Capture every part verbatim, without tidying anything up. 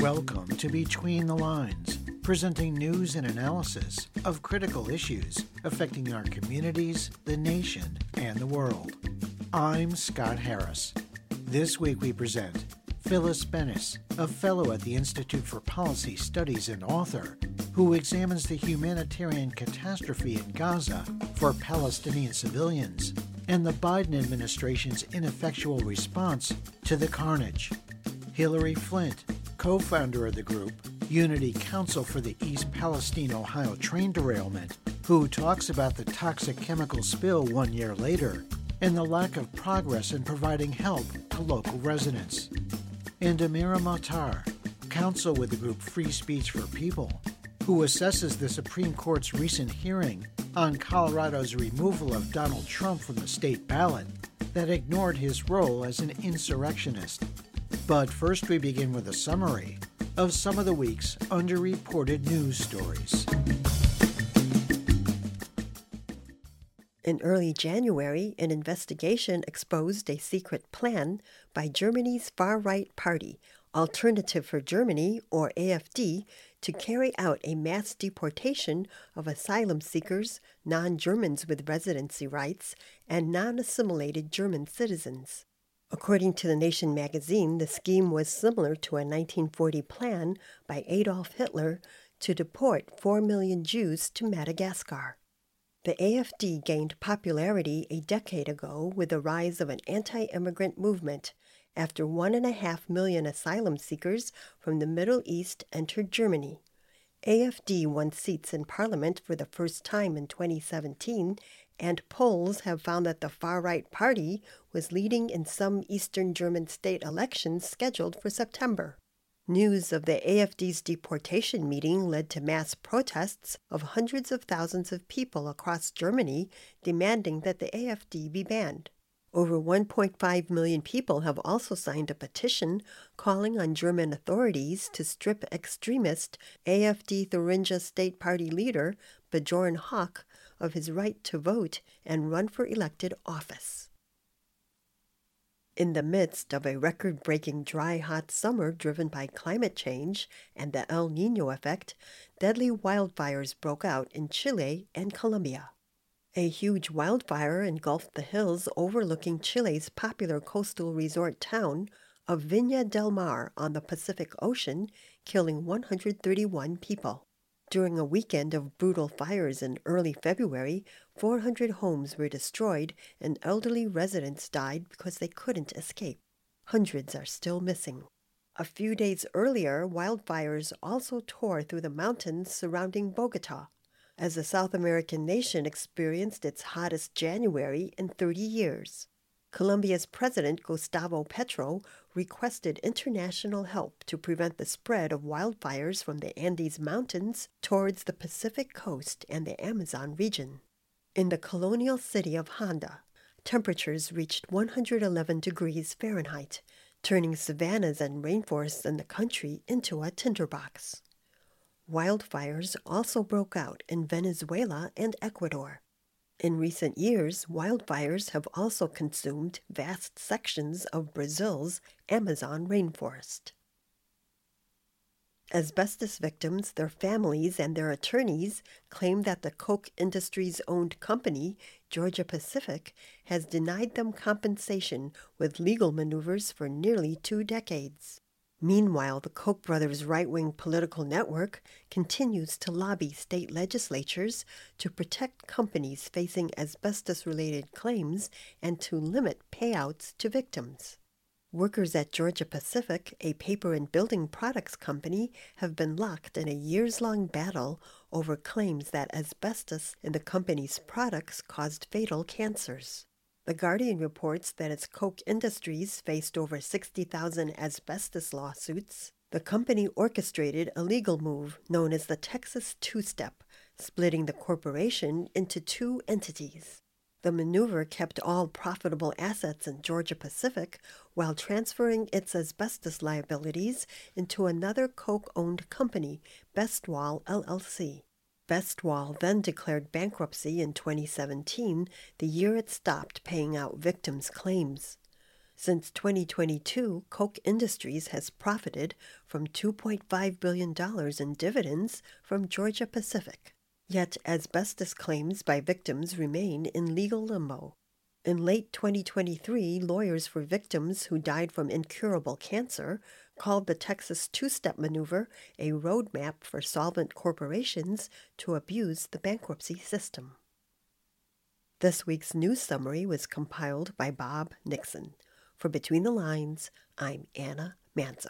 Welcome to Between the Lines, presenting news and analysis of critical issues affecting our communities, the nation, and the world. I'm Scott Harris. This week we present Phyllis Bennis, a fellow at the Institute for Policy Studies and author, who examines the humanitarian catastrophe in Gaza for Palestinian civilians and the Biden administration's ineffectual response to the carnage. Hillary Flint, co-founder of the group Unity Council for the East Palestine, Ohio train derailment, who talks about the toxic chemical spill one year later and the lack of progress in providing help to local residents. And Amira Matar, counsel with the group Free Speech for People, who assesses the Supreme Court's recent hearing on Colorado's removal of Donald Trump from the state ballot that ignored his role as an insurrectionist. But first we begin with a summary of some of the week's underreported news stories. In early January, an investigation exposed a secret plan by Germany's far-right party, Alternative for Germany, or A F D, to carry out a mass deportation of asylum seekers, non-Germans with residency rights, and non-assimilated German citizens. According to The Nation magazine, the scheme was similar to a nineteen forty plan by Adolf Hitler to deport four million Jews to Madagascar. The A F D gained popularity a decade ago with the rise of an anti-immigrant movement after one and a half million asylum seekers from the Middle East entered Germany. A F D won seats in parliament for the first time in twenty seventeen, and polls have found that the far-right party was leading in some Eastern German state elections scheduled for September. News of the A F D's deportation meeting led to mass protests of hundreds of thousands of people across Germany demanding that the A F D be banned. Over one point five million people have also signed a petition calling on German authorities to strip extremist A F D Thuringia State Party leader Bjorn Höcke of his right to vote and run for elected office. In the midst of a record-breaking dry, hot summer driven by climate change and the El Niño effect, deadly wildfires broke out in Chile and Colombia. A huge wildfire engulfed the hills overlooking Chile's popular coastal resort town of Viña del Mar on the Pacific Ocean, killing one hundred thirty-one people. During a weekend of brutal fires in early February, four hundred homes were destroyed and elderly residents died because they couldn't escape. Hundreds are still missing. A few days earlier, wildfires also tore through the mountains surrounding Bogota, as the South American nation experienced its hottest January in thirty years. Colombia's President Gustavo Petro requested international help to prevent the spread of wildfires from the Andes Mountains towards the Pacific coast and the Amazon region. In the colonial city of Honda, temperatures reached one hundred eleven degrees Fahrenheit, turning savannas and rainforests in the country into a tinderbox. Wildfires also broke out in Venezuela and Ecuador. In recent years, wildfires have also consumed vast sections of Brazil's Amazon rainforest. Asbestos victims, their families, and their attorneys claim that the Koch Industries-owned company, Georgia-Pacific, has denied them compensation with legal maneuvers for nearly two decades. Meanwhile, the Koch brothers' right-wing political network continues to lobby state legislatures to protect companies facing asbestos-related claims and to limit payouts to victims. Workers at Georgia-Pacific, a paper and building products company, have been locked in a years-long battle over claims that asbestos in the company's products caused fatal cancers. The Guardian reports that its Koch Industries faced over sixty thousand asbestos lawsuits. The company orchestrated a legal move known as the Texas Two-Step, splitting the corporation into two entities. The maneuver kept all profitable assets in Georgia-Pacific while transferring its asbestos liabilities into another Koch-owned company, Bestwall L L C. Bestwall then declared bankruptcy in twenty seventeen, the year it stopped paying out victims' claims. Since twenty twenty-two, Koch Industries has profited from two point five billion dollars in dividends from Georgia Pacific. Yet asbestos claims by victims remain in legal limbo. In late twenty twenty-three, lawyers for victims who died from incurable cancer called the Texas two-step maneuver a roadmap for solvent corporations to abuse the bankruptcy system. This week's news summary was compiled by Bob Nixon. For Between the Lines, I'm Anna Manzo.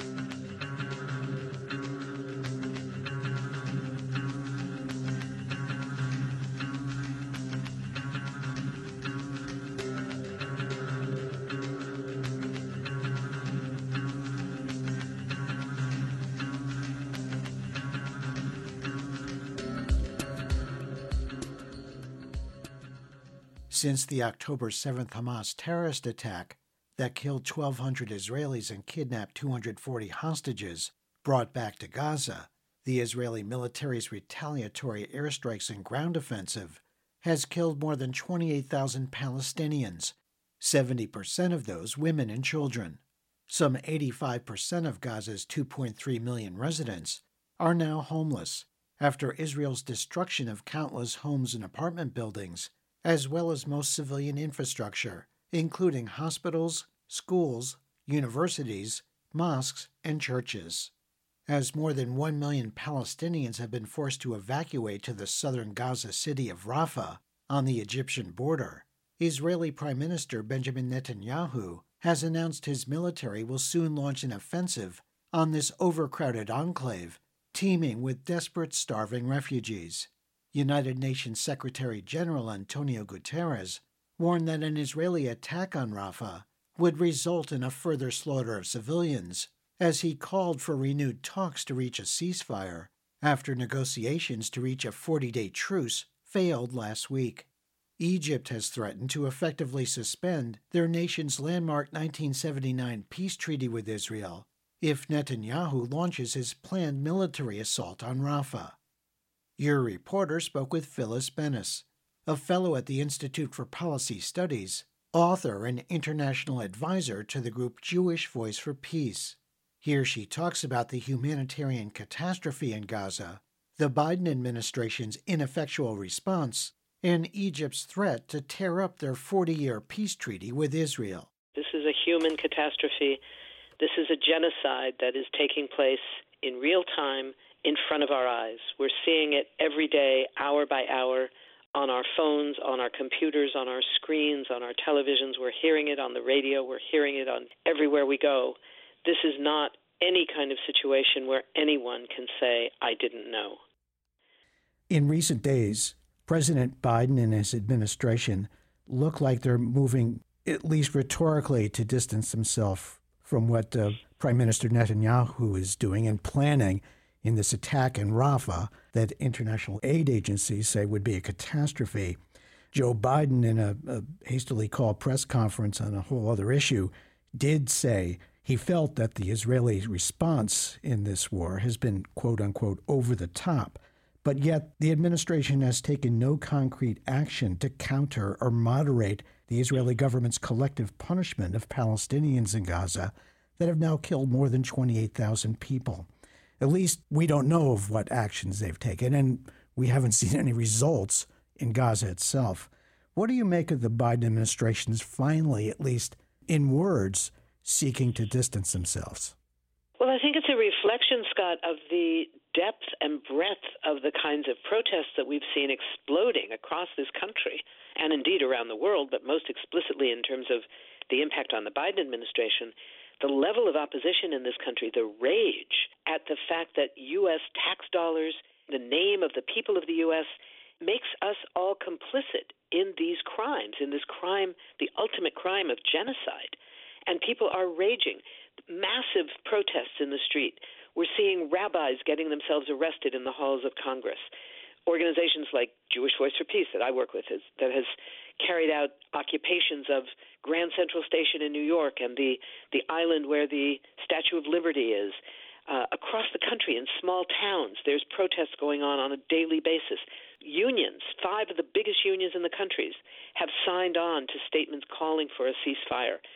Since the October seventh Hamas terrorist attack that killed twelve hundred Israelis and kidnapped two hundred forty hostages brought back to Gaza, the Israeli military's retaliatory airstrikes and ground offensive has killed more than twenty-eight thousand Palestinians, seventy percent of those women and children. Some eighty-five percent of Gaza's two point three million residents are now homeless after Israel's destruction of countless homes and apartment buildings, as well as most civilian infrastructure, including hospitals, schools, universities, mosques, and churches. As more than one million Palestinians have been forced to evacuate to the southern Gaza city of Rafah on the Egyptian border, Israeli Prime Minister Benjamin Netanyahu has announced his military will soon launch an offensive on this overcrowded enclave, teeming with desperate, starving refugees. United Nations Secretary General Antonio Guterres warned that an Israeli attack on Rafah would result in a further slaughter of civilians, as he called for renewed talks to reach a ceasefire after negotiations to reach a forty-day truce failed last week. Egypt has threatened to effectively suspend their nation's landmark nineteen seventy-nine peace treaty with Israel if Netanyahu launches his planned military assault on Rafah. Your reporter spoke with Phyllis Bennis, a fellow at the Institute for Policy Studies, author and international advisor to the group Jewish Voice for Peace. Here she talks about the humanitarian catastrophe in Gaza, the Biden administration's ineffectual response, and Egypt's threat to tear up their forty-year peace treaty with Israel. This is a human catastrophe. This is a genocide that is taking place in real time in front of our eyes. We're seeing it every day, hour by hour, on our phones, on our computers, on our screens, on our televisions. We're hearing it on the radio. We're hearing it on everywhere we go. This is not any kind of situation where anyone can say, I didn't know. In recent days, President Biden and his administration look like they're moving, at least rhetorically, to distance themselves from what uh, Prime Minister Netanyahu is doing and planning in this attack in Rafah that international aid agencies say would be a catastrophe. Joe Biden, in a, a hastily called press conference on a whole other issue, did say he felt that the Israeli response in this war has been, quote unquote, over the top. But yet the administration has taken no concrete action to counter or moderate the Israeli government's collective punishment of Palestinians in Gaza that have now killed more than twenty-eight thousand people. At least we don't know of what actions they've taken, and we haven't seen any results in Gaza itself. What do you make of the Biden administration's finally, at least in words, seeking to distance themselves? Well, I think it's a reflection, Scott, of the depth and breadth of the kinds of protests that we've seen exploding across this country and indeed around the world, but most explicitly in terms of the impact on the Biden administration. The level of opposition in this country, the rage at the fact that U S tax dollars, the name of the people of the U S, makes us all complicit in these crimes, in this crime, the ultimate crime of genocide. And people are raging. Massive protests in the street. We're seeing rabbis getting themselves arrested in the halls of Congress. Organizations like Jewish Voice for Peace that I work with is, that has carried out occupations of Grand Central Station in New York and the, the island where the Statue of Liberty is. Uh, across the country in small towns, there's protests going on on a daily basis. Unions, five of the biggest unions in the countries, have signed on to statements calling for a ceasefire.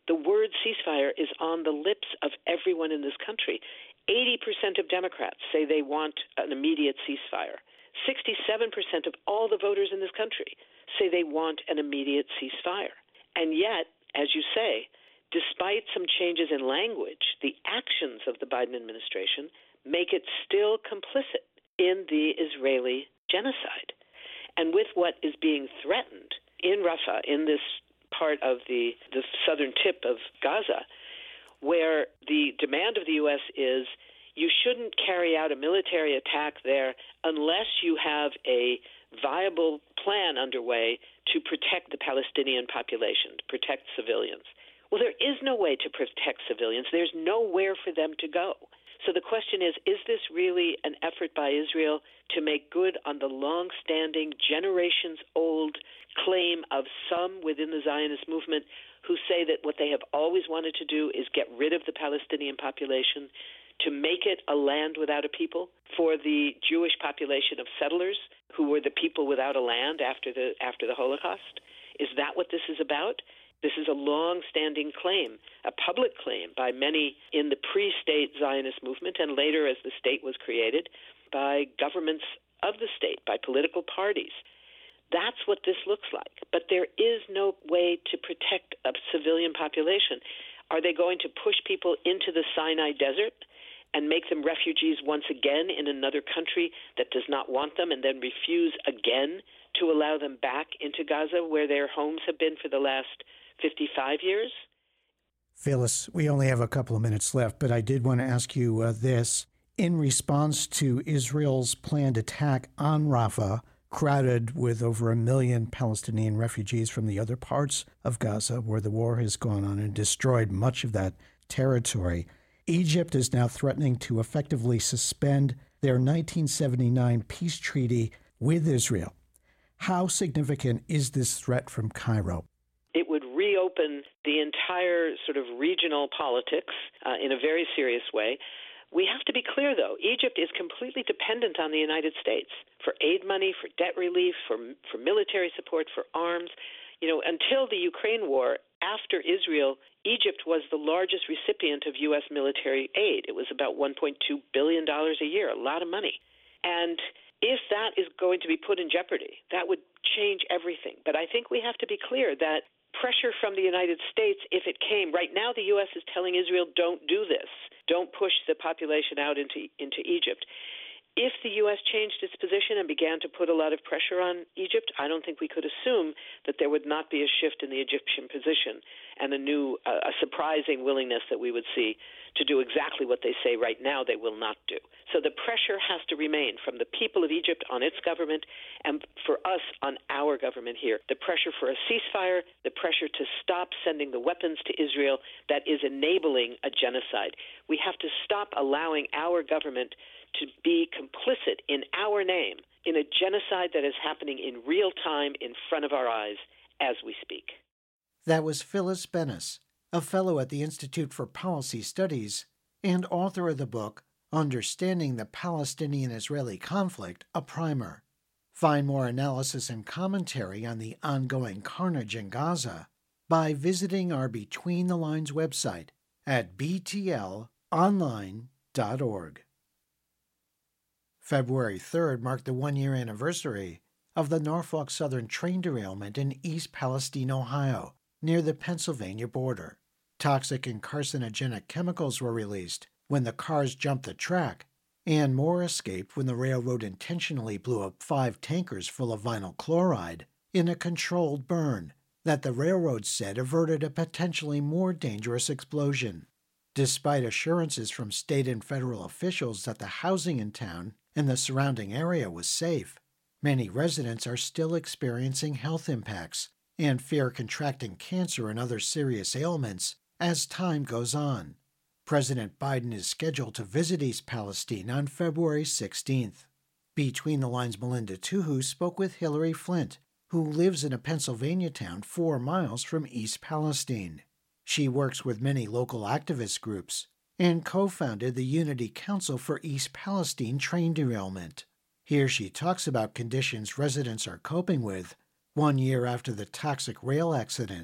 The word ceasefire is on the lips of everyone in this country. eighty percent of Democrats say they want an immediate ceasefire. sixty-seven percent of all the voters in this country say they want an immediate ceasefire. And yet, as you say, despite some changes in language, the actions of the Biden administration make it still complicit in the Israeli genocide. And with what is being threatened in Rafah, in this part of the, the southern tip of Gaza, where the demand of the U S is you shouldn't carry out a military attack there unless you have a viable plan underway to protect the Palestinian population, to protect civilians. Well, there is no way to protect civilians. There's nowhere for them to go. So the question is, is this really an effort by Israel to make good on the long-standing, generations-old claim of some within the Zionist movement who say that what they have always wanted to do is get rid of the Palestinian population, to make it a land without a people for the Jewish population of settlers who were the people without a land after the after the Holocaust? Is that what this is about? This is a long-standing claim, a public claim by many in the pre-state Zionist movement and later as the state was created by governments of the state, by political parties. That's what this looks like. But there is no way to protect a civilian population. Are they going to push people into the Sinai Desert and make them refugees once again in another country that does not want them and then refuse again to allow them back into Gaza where their homes have been for the last fifty-five years? Phyllis, we only have a couple of minutes left, but I did want to ask you uh, this. In response to Israel's planned attack on Rafah, crowded with over a million Palestinian refugees from the other parts of Gaza where the war has gone on and destroyed much of that territory, Egypt is now threatening to effectively suspend their nineteen seventy-nine peace treaty with Israel. How significant is this threat from Cairo? It would reopen the entire sort of regional politics uh, in a very serious way. We have to be clear, though. Egypt is completely dependent on the United States for aid money, for debt relief, for for military support, for arms. You know, until the Ukraine war, after Israel, Egypt was the largest recipient of U S military aid. It was about one point two billion dollars a year, a lot of money. And if that is going to be put in jeopardy, that would change everything. But I think we have to be clear that pressure from the United States, if it came, right now the U S is telling Israel, don't do this. Don't push the population out into into Egypt. If the U S changed its position and began to put a lot of pressure on Egypt, I don't think we could assume that there would not be a shift in the Egyptian position and a new, uh, a surprising willingness that we would see to do exactly what they say right now they will not do. So the pressure has to remain from the people of Egypt on its government and for us on our government here. The pressure for a ceasefire, the pressure to stop sending the weapons to Israel that is enabling a genocide. We have to stop allowing our government to be complicit in our name in a genocide that is happening in real time in front of our eyes as we speak. That was Phyllis Bennis, a fellow at the Institute for Policy Studies and author of the book Understanding the Palestinian-Israeli Conflict, a Primer. Find more analysis and commentary on the ongoing carnage in Gaza by visiting our Between the Lines website at b t l online dot org. February third marked the one-year anniversary of the Norfolk Southern train derailment in East Palestine, Ohio, near the Pennsylvania border. Toxic and carcinogenic chemicals were released when the cars jumped the track, and more escaped when the railroad intentionally blew up five tankers full of vinyl chloride in a controlled burn that the railroad said averted a potentially more dangerous explosion. Despite assurances from state and federal officials that the housing in town and the surrounding area was safe, many residents are still experiencing health impacts and fear contracting cancer and other serious ailments as time goes on. President Biden is scheduled to visit East Palestine on February sixteenth. Between the Lines' Melinda Tuhu spoke with Hillary Flint, who lives in a Pennsylvania town four miles from East Palestine. She works with many local activist groups and co-founded the Unity Council for East Palestine Train Derailment. Here she talks about conditions residents are coping with one year after the toxic rail accident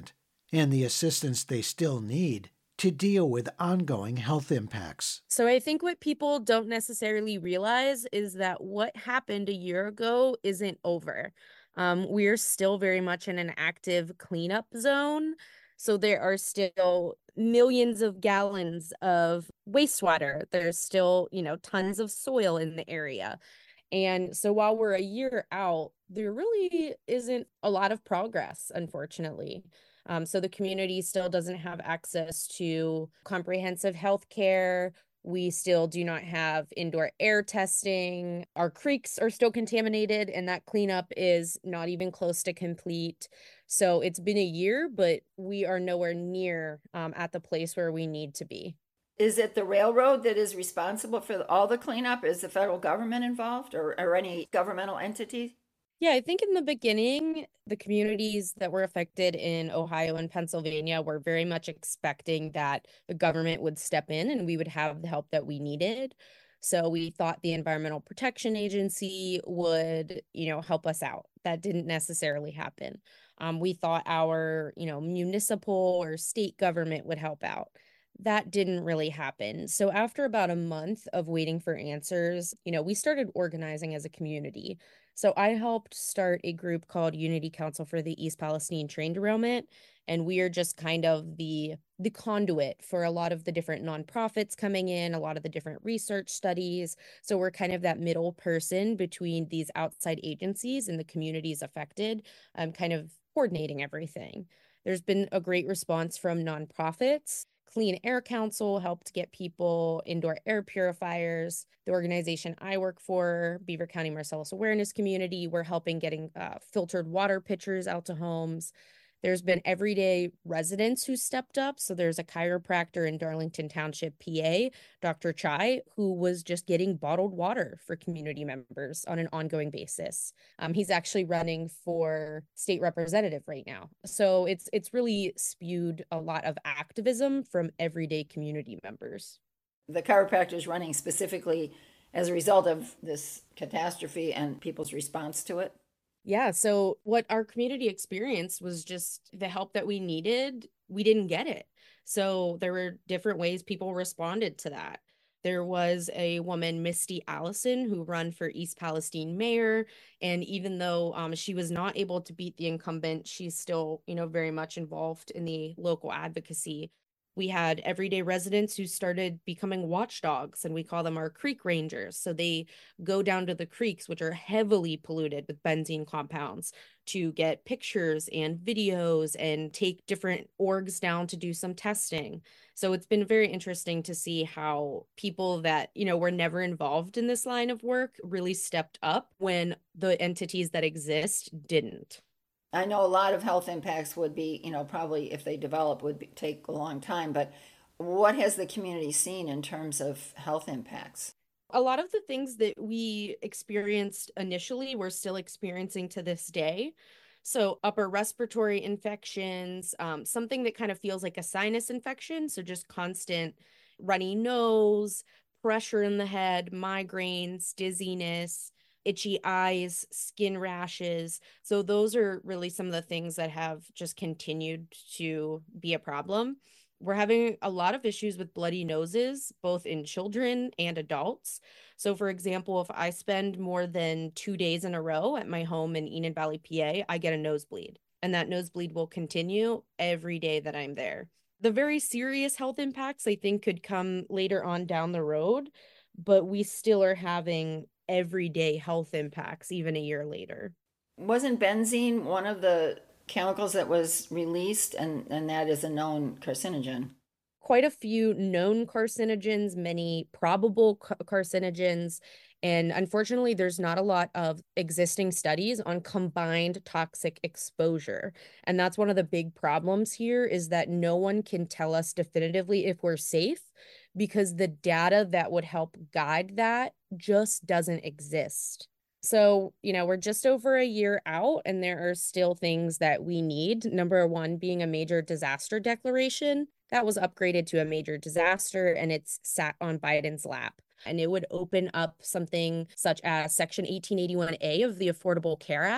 and the assistance they still need to deal with ongoing health impacts. So I think what people don't necessarily realize is that what happened a year ago isn't over. Um, we're still very much in an active cleanup zone. So there are still millions of gallons of wastewater. There's still, you know, tons of soil in the area. And so while we're a year out, there really isn't a lot of progress, unfortunately. Um, so the community still doesn't have access to comprehensive health care. We still do not have indoor air testing. Our creeks are still contaminated, and that cleanup is not even close to complete. So it's been a year, but we are nowhere near um, at the place where we need to be. Is it the railroad that is responsible for all the cleanup? Is the federal government involved, or, or any governmental entity? Yeah, I think in the beginning, the communities that were affected in Ohio and Pennsylvania were very much expecting that the government would step in and we would have the help that we needed. So we thought the Environmental Protection Agency would, you know, help us out. That didn't necessarily happen. Um, we thought our, you know, municipal or state government would help out. That didn't really happen. So after about a month of waiting for answers, you know, we started organizing as a community. So I helped start a group called Unity Council for the East Palestine Train Derailment, and we are just kind of the the conduit for a lot of the different nonprofits coming in, a lot of the different research studies. So we're kind of that middle person between these outside agencies and the communities affected, um, kind of coordinating everything. There's been a great response from nonprofits. Clean Air Council helped get people indoor air purifiers. The organization I work for, Beaver County Marcellus Awareness Community, we're helping getting uh, filtered water pitchers out to homes. There's been everyday residents who stepped up. So there's a chiropractor in Darlington Township, P A, Doctor Chai, who was just getting bottled water for community members on an ongoing basis. Um, he's actually running for state representative right now. So it's it's really spewed a lot of activism from everyday community members. The chiropractor is running specifically as a result of this catastrophe and people's response to it? Yeah, so what our community experienced was just the help that we needed, we didn't get it. So there were different ways people responded to that. There was a woman, Misty Allison, who ran for East Palestine mayor. And even though um, she was not able to beat the incumbent, she's still, you know, very much involved in the local advocacy. We had everyday residents who started becoming watchdogs, and we call them our creek rangers. So they go down to the creeks, which are heavily polluted with benzene compounds, to get pictures and videos and take different orgs down to do some testing. So it's been very interesting to see how people that, you know, were never involved in this line of work really stepped up when the entities that exist didn't. I know a lot of health impacts would be, you know, probably if they develop would be, take a long time, but what has the community seen in terms of health impacts? A lot of the things that we experienced initially, we're still experiencing to this day. So upper respiratory infections, um, something that kind of feels like a sinus infection. So just constant runny nose, pressure in the head, migraines, dizziness, itchy eyes, skin rashes. So those are really some of the things that have just continued to be a problem. We're having a lot of issues with bloody noses, both in children and adults. So for example, if I spend more than two days in a row at my home in Enid Valley, P A, I get a nosebleed. And that nosebleed will continue every day that I'm there. The very serious health impacts, I think, could come later on down the road, but we still are having everyday health impacts even a year later. Wasn't benzene one of the chemicals that was released, and, and that is a known carcinogen? Quite a few known carcinogens, many probable carcinogens, and unfortunately, there's not a lot of existing studies on combined toxic exposure. And that's one of the big problems here, is that no one can tell us definitively if we're safe, because the data that would help guide that just doesn't exist. So, you know, we're just over a year out, and there are still things that we need. Number one being a major disaster declaration. That was upgraded to a major disaster, and it's sat on Biden's lap. And it would open up something such as Section eighteen eighty-one A of the Affordable Care Act,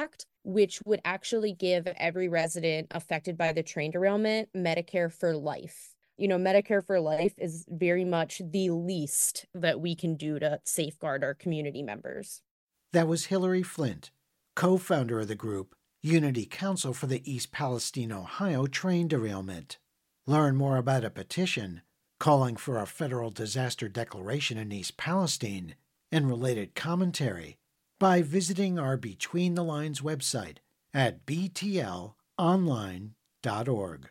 which would actually give every resident affected by the train derailment Medicare for life. You know, Medicare for life is very much the least that we can do to safeguard our community members. That was Hillary Flint, co-founder of the group Unity Council for the East Palestine, Ohio train derailment. Learn more about a petition calling for a federal disaster declaration in East Palestine and related commentary by visiting our Between the Lines website at b t l online dot org.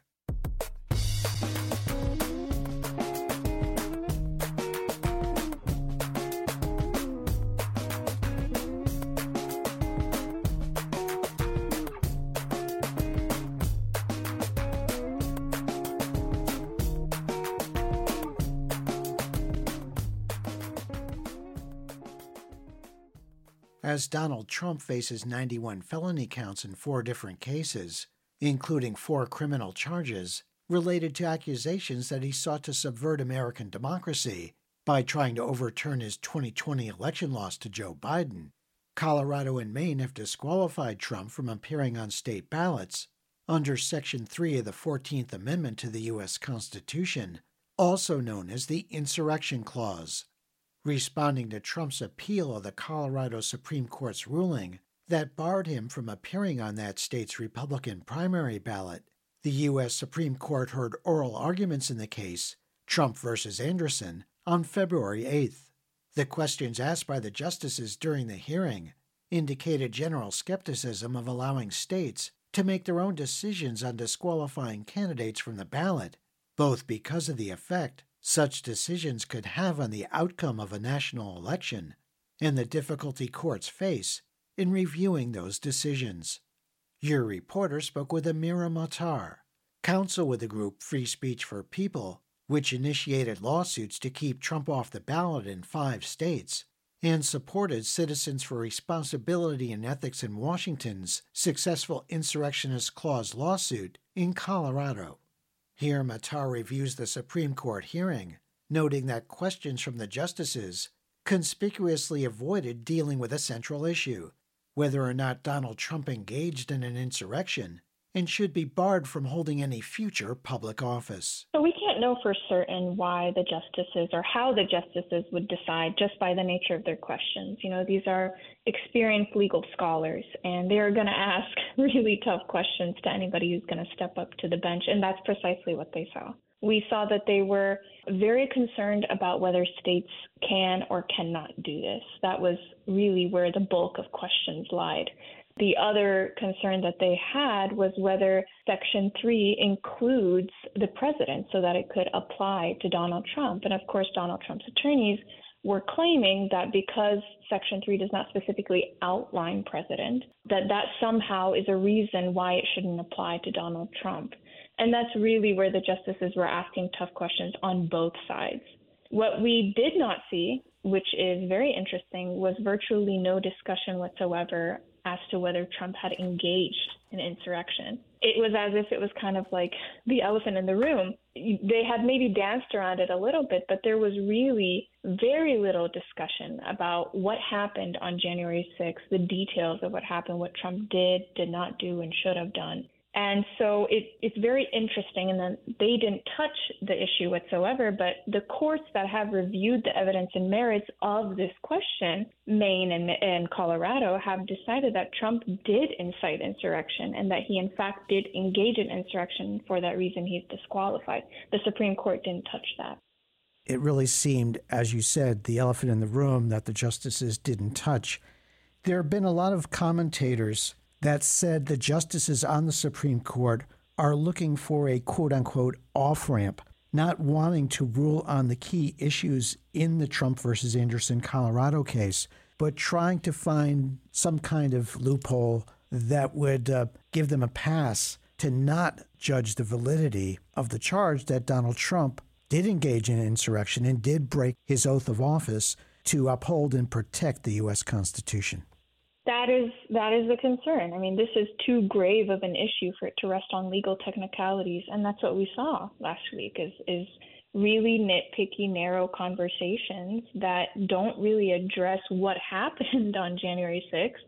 As Donald Trump faces ninety-one felony counts in four different cases, including four criminal charges related to accusations that he sought to subvert American democracy by trying to overturn his twenty twenty election loss to Joe Biden, Colorado and Maine have disqualified Trump from appearing on state ballots under Section three of the fourteenth Amendment to the U S Constitution, also known as the Insurrection Clause. Responding to Trump's appeal of the Colorado Supreme Court's ruling that barred him from appearing on that state's Republican primary ballot, the U S Supreme Court heard oral arguments in the case, Trump versus Anderson, on February eighth. The questions asked by the justices during the hearing indicated general skepticism of allowing states to make their own decisions on disqualifying candidates from the ballot, both because of the effect such decisions could have on the outcome of a national election and the difficulty courts face in reviewing those decisions. Your reporter spoke with Amira Matar, counsel with the group Free Speech for People, which initiated lawsuits to keep Trump off the ballot in five states and supported Citizens for Responsibility and Ethics in Washington's successful Insurrectionist Clause lawsuit in Colorado. Here, Matar reviews the Supreme Court hearing, noting that questions from the justices conspicuously avoided dealing with a central issue, whether or not Donald Trump engaged in an insurrection and should be barred from holding any future public office. So we can't know for certain why the justices or how the justices would decide just by the nature of their questions. You know, these are experienced legal scholars, and they're going to ask really tough questions to anybody who's going to step up to the bench, and that's precisely what they saw. We saw that they were very concerned about whether states can or cannot do this. That was really where the bulk of questions lied. The other concern that they had was whether Section three includes the president so that it could apply to Donald Trump. And of course, Donald Trump's attorneys were claiming that because Section three does not specifically outline president, that that somehow is a reason why it shouldn't apply to Donald Trump. And that's really where the justices were asking tough questions on both sides. What we did not see, which is very interesting, was virtually no discussion whatsoever as to whether Trump had engaged in insurrection. It was as if it was kind of like the elephant in the room. They had maybe danced around it a little bit, but there was really very little discussion about what happened on January sixth, the details of what happened, what Trump did, did not do, and should have done. And so it, it's very interesting, and then they didn't touch the issue whatsoever, but the courts that have reviewed the evidence and merits of this question, Maine and, and Colorado, have decided that Trump did incite insurrection and that he, in fact, did engage in insurrection. For that reason, he's disqualified. The Supreme Court didn't touch that. It really seemed, as you said, the elephant in the room that the justices didn't touch. There have been a lot of commentators that said the justices on the Supreme Court are looking for a quote-unquote off-ramp, not wanting to rule on the key issues in the Trump versus Anderson Colorado case, but trying to find some kind of loophole that would uh, give them a pass to not judge the validity of the charge that Donald Trump did engage in insurrection and did break his oath of office to uphold and protect the U S Constitution. That is that is a concern. I mean, this is too grave of an issue for it to rest on legal technicalities, and that's what we saw last week is is really nitpicky, narrow conversations that don't really address what happened on January sixth,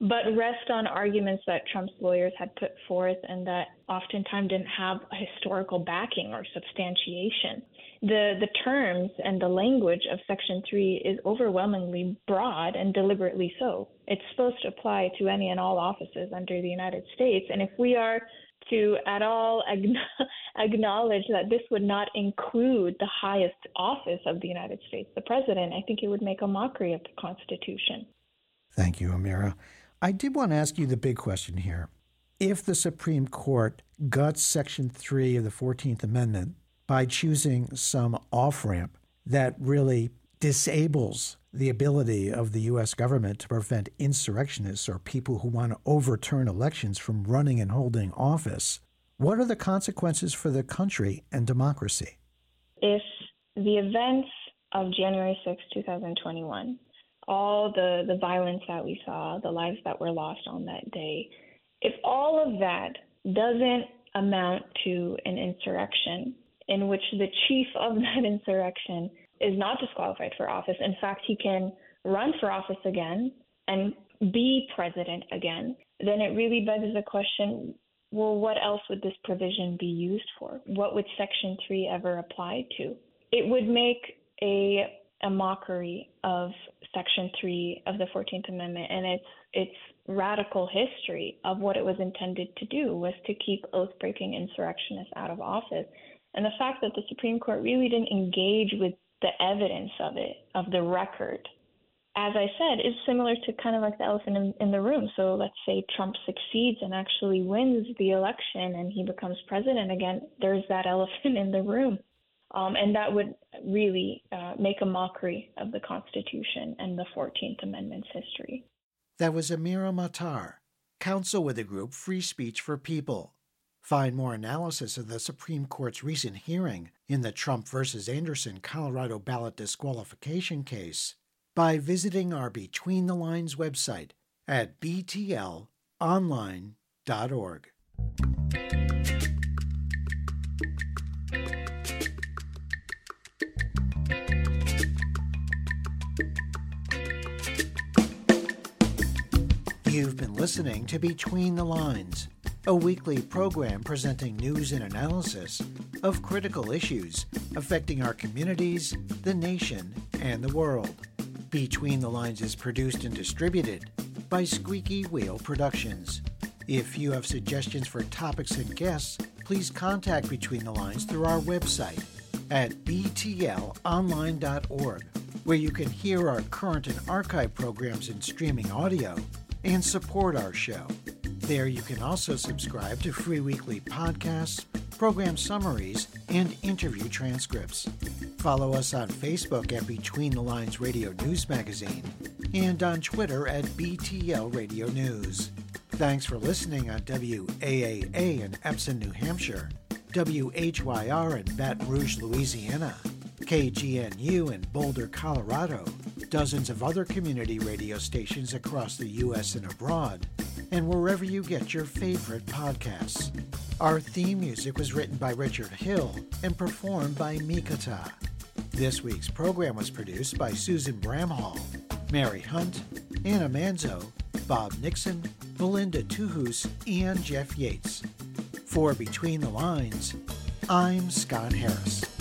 but rest on arguments that Trump's lawyers had put forth and that oftentimes didn't have a historical backing or substantiation. The, the terms and the language of Section three is overwhelmingly broad and deliberately so. It's supposed to apply to any and all offices under the United States. And if we are to at all acknowledge that this would not include the highest office of the United States, the president, I think it would make a mockery of the Constitution. Thank you, Amira. I did want to ask you the big question here. If the Supreme Court guts Section three of the fourteenth Amendment by choosing some off-ramp that really disables the ability of the U S government to prevent insurrectionists or people who want to overturn elections from running and holding office, what are the consequences for the country and democracy? If the events of January sixth, twenty twenty-one, all the, the violence that we saw, the lives that were lost on that day, if all of that doesn't amount to an insurrection in which the chief of that insurrection is not disqualified for office, in fact, he can run for office again and be president again, then it really begs the question, well, what else would this provision be used for? What would Section three ever apply to? It would make a a mockery of Section three of the fourteenth Amendment and its its radical history of what it was intended to do, was to keep oath-breaking insurrectionists out of office. And the fact that the Supreme Court really didn't engage with the evidence of it, of the record, as I said, is similar to kind of like the elephant in, in the room. So let's say Trump succeeds and actually wins the election and he becomes president again, there's that elephant in the room. Um, and that would really uh, make a mockery of the Constitution and the fourteenth Amendment's history. That was Amira Matar, counsel with the group Free Speech for People. Find more analysis of the Supreme Court's recent hearing in the Trump versus Anderson Colorado ballot disqualification case by visiting our Between the Lines website at b t l online dot org. You've been listening to Between the Lines, a weekly program presenting news and analysis of critical issues affecting our communities, the nation, and the world. Between the Lines is produced and distributed by Squeaky Wheel Productions. If you have suggestions for topics and guests, please contact Between the Lines through our website at b t l online dot org, where you can hear our current and archive programs in streaming audio and support our show. There you can also subscribe to free weekly podcasts, program summaries, and interview transcripts. Follow us on Facebook at Between the Lines Radio News Magazine and on Twitter at B T L Radio News. Thanks for listening on W A A A in Epsom, New Hampshire, W H Y R in Baton Rouge, Louisiana, K G N U in Boulder, Colorado, dozens of other community radio stations across the U S and abroad, and wherever you get your favorite podcasts. Our theme music was written by Richard Hill and performed by Mikata. This week's program was produced by Susan Bramhall, Mary Hunt, Anna Manzo, Bob Nixon, Belinda Tuhus, and Jeff Yates. For Between the Lines, I'm Scott Harris.